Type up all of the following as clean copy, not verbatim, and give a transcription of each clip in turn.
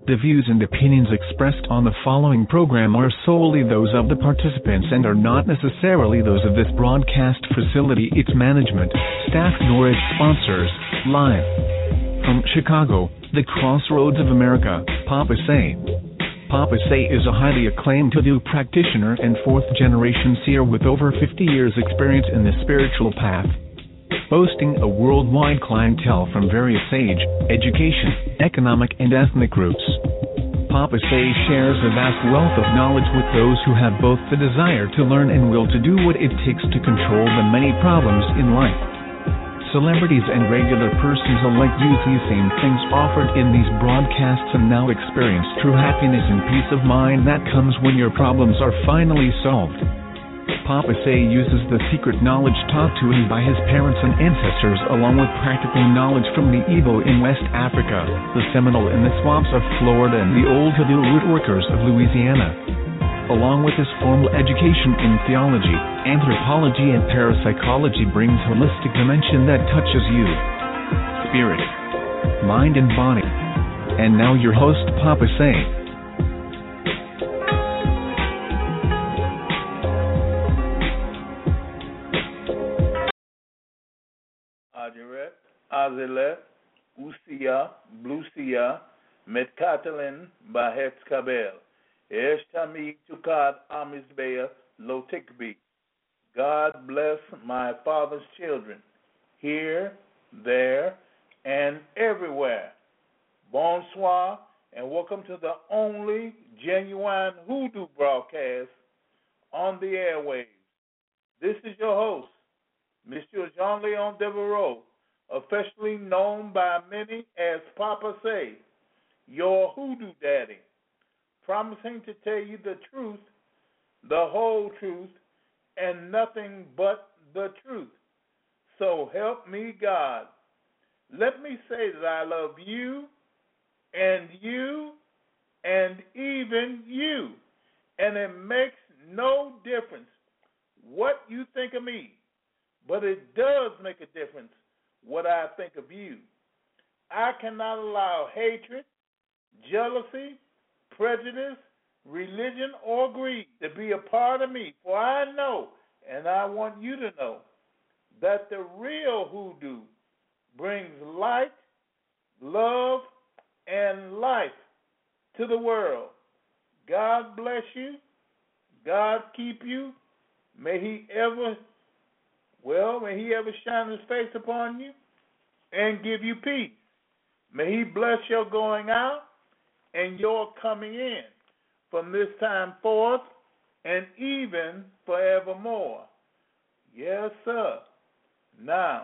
The views and opinions expressed on the following program are solely those of the participants and are not necessarily those of this broadcast facility, its management, staff, nor its sponsors. Live from Chicago, the crossroads of America, Papa Say. Papa Say is a highly acclaimed Hoodoo practitioner and fourth-generation seer with over 50 years' experience in the spiritual path, boasting a worldwide clientele from various age, education, economic, and ethnic groups. Papa Say shares a vast wealth of knowledge with those who have both the desire to learn and will to do what it takes to control the many problems in life. Celebrities and regular persons alike use these same things offered in these broadcasts and now experience true happiness and peace of mind that comes when your problems are finally solved. Papa Say uses the secret knowledge taught to him by his parents and ancestors along with practical knowledge from the Igbo in West Africa, the Seminole in the swamps of Florida, and the old Hoodoo root workers of Louisiana. Along with his formal education in theology, anthropology, and parapsychology brings holistic dimension that touches you, spirit, mind, and body. And now your host, Papa Say. Ajeret, Azelet, Usia, Blusia, Metkatalin, Bahet Kabel. Eshtami Tukad Amisbea Lotikbi. God bless my father's children, here, there, and everywhere. Bonsoir, and welcome to the only genuine Hoodoo broadcast on the airwaves. This is your host, Monsieur Jean-Leon Devereaux, officially known by many as Papa Say, your Hoodoo daddy, promising to tell you the truth, the whole truth, and nothing but the truth. So help me God. Let me say that I love you, and even you. And it makes no difference what you think of me, but it does make a difference what I think of you. I cannot allow hatred, jealousy, prejudice, religion, or greed to be a part of me. For I know, and I want you to know, that the real Hoodoo brings light, love, and life to the world. God bless you. God keep you. May He ever shine His face upon you and give you peace. May He bless your going out and your coming in from this time forth and even forevermore. Yes, sir. Now,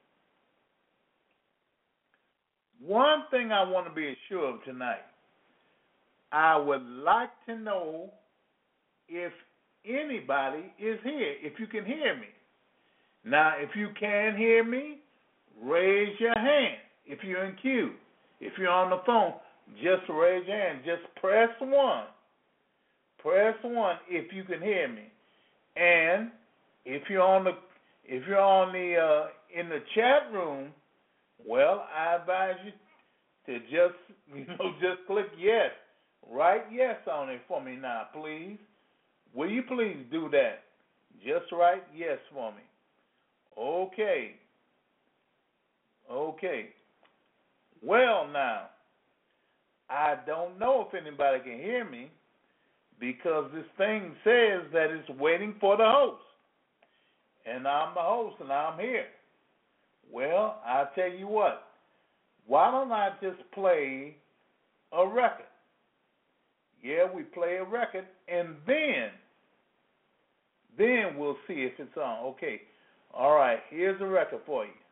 one thing I want to be assured of tonight, I would like to know if anybody is here, if you can hear me. Now, if you can hear me, raise your hand if you're in queue. If you're on the phone, just raise your hand. Just press 1. Press 1 if you can hear me. And if you're in the chat room, well, I advise you to just click yes. Write yes on it for me now, please. Will you please do that? Just write yes for me. Okay. Well, now, I don't know if anybody can hear me because this thing says that it's waiting for the host. And I'm the host and I'm here. Well, I'll tell you what. Why don't I just play a record? Yeah, we play a record and then we'll see if it's on. Okay. All right, here's a record for you.